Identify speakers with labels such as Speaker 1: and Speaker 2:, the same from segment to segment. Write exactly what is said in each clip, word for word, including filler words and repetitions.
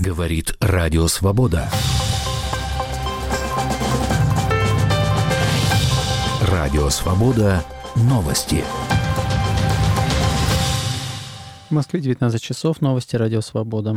Speaker 1: Говорит Радио Свобода. Радио Свобода. Новости.
Speaker 2: В Москве девятнадцать часов. Новости Радио Свобода.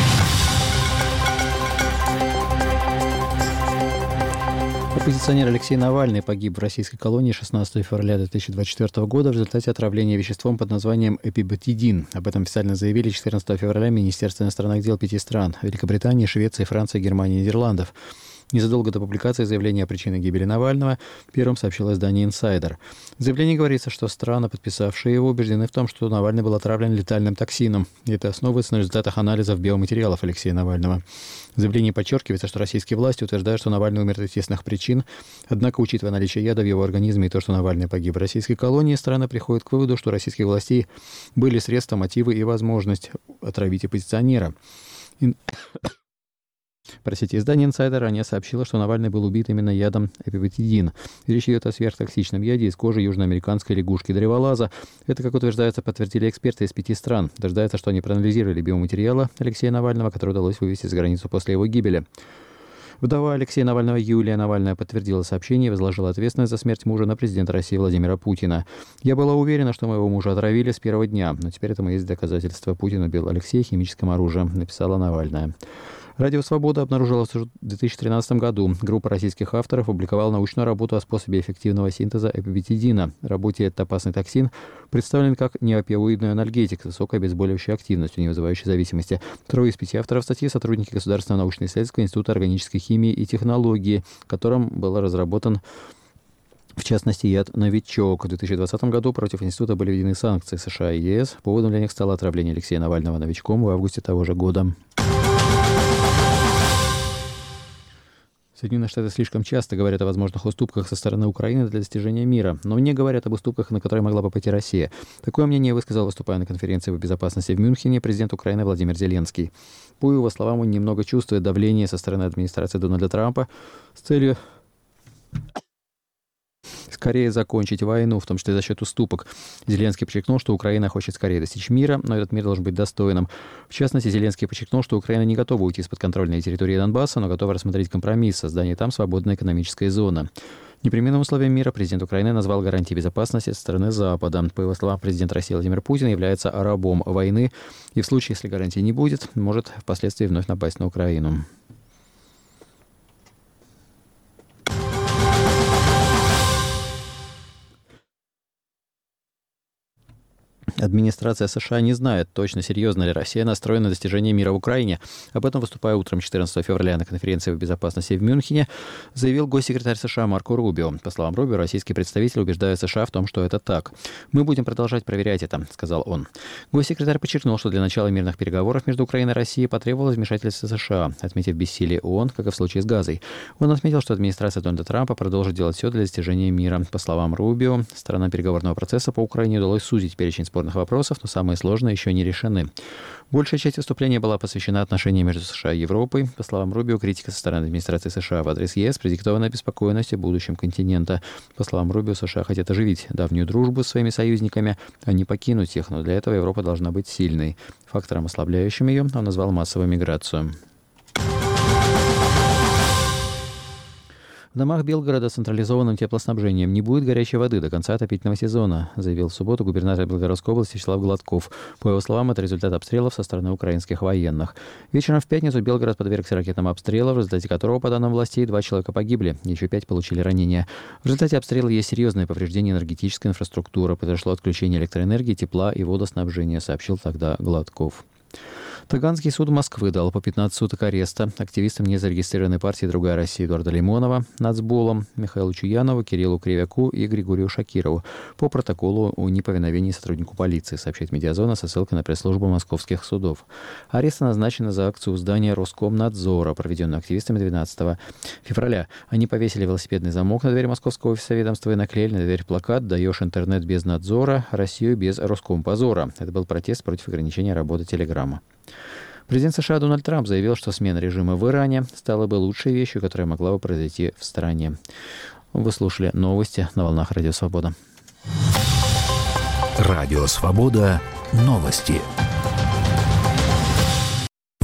Speaker 2: Оппозиционер Алексей Навальный погиб в российской колонии шестнадцатого февраля две тысячи двадцать четвёртого года в результате отравления веществом под названием эпибетидин. Об этом официально заявили четырнадцатого февраля Министерство иностранных дел пяти стран – Великобритании, Швеции, Франции, Германии и Нидерландов. Незадолго до публикации заявления о причине гибели Навального первым сообщило издание «Инсайдер». В заявлении говорится, что страны, подписавшие его, убеждены в том, что Навальный был отравлен летальным токсином. И это основывается на результатах анализов биоматериалов Алексея Навального. В заявлении подчеркивается, что российские власти утверждают, что Навальный умер от естественных причин. Однако, учитывая наличие яда в его организме и то, что Навальный погиб в российской колонии, страны приходят к выводу, что у российских властей были средства, мотивы и возможность отравить оппозиционера. Простите, издание «Инсайдер» ранее сообщило, что Навальный был убит именно ядом эпибетидин. Речь идет о сверхтоксичном яде из кожи южноамериканской лягушки-древолаза. Это, как утверждается, подтвердили эксперты из пяти стран. Утверждается, что они проанализировали биоматериалы Алексея Навального, который удалось вывести за границу после его гибели. Вдова Алексея Навального Юлия Навальная подтвердила сообщение и возложила ответственность за смерть мужа на президента России Владимира Путина. «Я была уверена, что моего мужа отравили с первого дня, но теперь этому есть доказательства. Путин убил Алексея химическим оружием», написала Навальная. Радио «Свобода» обнаружила, что в две тысячи тринадцатом году группа российских авторов опубликовала научную работу о способе эффективного синтеза эпибетидина. В работе этот опасный токсин представлен как неопиоидный анальгетик с высокой обезболивающей активностью, не вызывающей зависимости. Трое из пяти авторов статьи – сотрудники Государственного научно-исследовательского института органической химии и технологии, которым был разработан, в частности, яд «Новичок». В две тысячи двадцатом году против института были введены санкции США и ЕС. Поводом для них стало отравление Алексея Навального новичком в августе того же года. Соединенные Штаты слишком часто говорят о возможных уступках со стороны Украины для достижения мира, но не говорят об уступках, на которые могла бы пойти Россия. Такое мнение высказал, выступая на конференции по безопасности в Мюнхене, президент Украины Владимир Зеленский. По его словам, он немного чувствует давление со стороны администрации Дональда Трампа с целью скорее закончить войну, в том числе за счет уступок. Зеленский подчеркнул, что Украина хочет скорее достичь мира, но этот мир должен быть достойным. В частности, Зеленский подчеркнул, что Украина не готова уйти из подконтрольной территории Донбасса, но готова рассмотреть компромисс, создание там свободной экономической зоны. Непременным условием мира президент Украины назвал гарантии безопасности со стороны Запада. По его словам, президент России Владимир Путин является рабом войны и в случае, если гарантий не будет, может впоследствии вновь напасть на Украину. Администрация США не знает точно, серьезно ли Россия настроена на достижение мира в Украине. Об этом, выступая утром четырнадцатого февраля на конференции по безопасности в Мюнхене, заявил госсекретарь США Марко Рубио. По словам Рубио, российские представители убеждают США в том, что это так. «Мы будем продолжать проверять это», — сказал он. Госсекретарь подчеркнул, что для начала мирных переговоров между Украиной и Россией потребовалось вмешательство США, отметив бессилие ООН, как и в случае с Газой. Он отметил, что администрация Дональда Трампа продолжит делать все для достижения мира. По словам Рубио, сторонам переговорного процесса по Украине удалось сузить перечень спорных вопросов, но самые сложные еще не решены. Большая часть выступления была посвящена отношениям между США и Европой. По словам Рубио, критика со стороны администрации США в адрес ЕС продиктована обеспокоенностью будущим континента. По словам Рубио, США хотят оживить давнюю дружбу с своими союзниками, а не покинуть их, но для этого Европа должна быть сильной. Фактором, ослабляющим ее, он назвал массовую миграцию. В домах Белгорода с централизованным теплоснабжением не будет горячей воды до конца отопительного сезона, заявил в субботу губернатор Белгородской области Вячеслав Гладков. По его словам, это результат обстрелов со стороны украинских военных. Вечером в пятницу Белгород подвергся ракетному обстрелу, в результате которого, по данным властей, два человека погибли, еще пять получили ранения. В результате обстрела есть серьезные повреждения энергетической инфраструктуры. Произошло отключение электроэнергии, тепла и водоснабжения, сообщил тогда Гладков. Таганский суд Москвы дал по пятнадцать суток ареста активистам незарегистрированной партии «Другая Россия» Эдуарда Лимонова, нацболам Михаилу Чуянову, Кириллу Кривяку и Григорию Шакирову по протоколу о неповиновении сотруднику полиции, сообщает «Медиазона» со ссылкой на пресс-службу московских судов. Аресты назначены за акцию у здания Роскомнадзора, проведенную активистами двенадцатого февраля. Они повесили велосипедный замок на дверь московского офиса ведомства и наклеили на дверь плакат «Даешь интернет без надзора, Россию без Роскомпозора». Это был протест против ограничения работы Телеграма. Президент США Дональд Трамп заявил, что смена режима в Иране стала бы лучшей вещью, которая могла бы произойти в стране. Вы слушали новости на волнах Радио Свобода.
Speaker 1: Радио Свобода. Новости.